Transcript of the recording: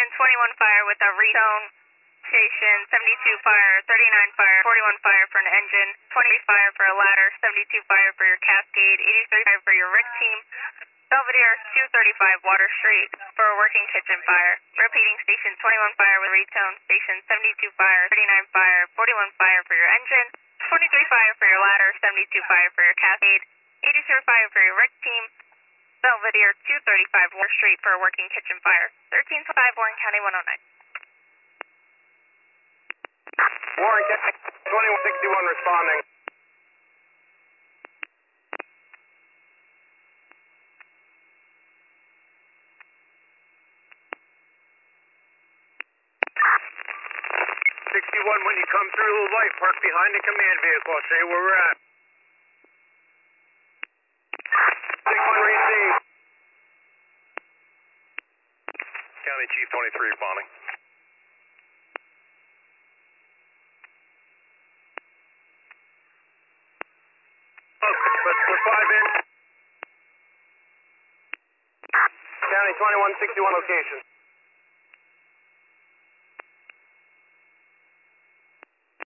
21 fire with a retone. Station 72 fire, 39 fire, 41 fire for an engine, 20 fire for a ladder, 72 fire for your Cascade, 83 fire for your RIC team. Belvedere 235 Water Street for a working kitchen fire. Repeating, station 21 fire with retone, station 72 fire, 39 fire, 41 fire for your engine, 23 fire for your ladder, 72 fire for your Cascade, 83 fire for your RIC team. Belvedere 235 Water Street for a working kitchen fire. 13-5 Warren County 109. Warren County 2161 responding. When you come through the light, park behind the command vehicle. I'll show you where we're at. 61 received. County Chief 23 responding. Let's put 5 in. County 2161 location.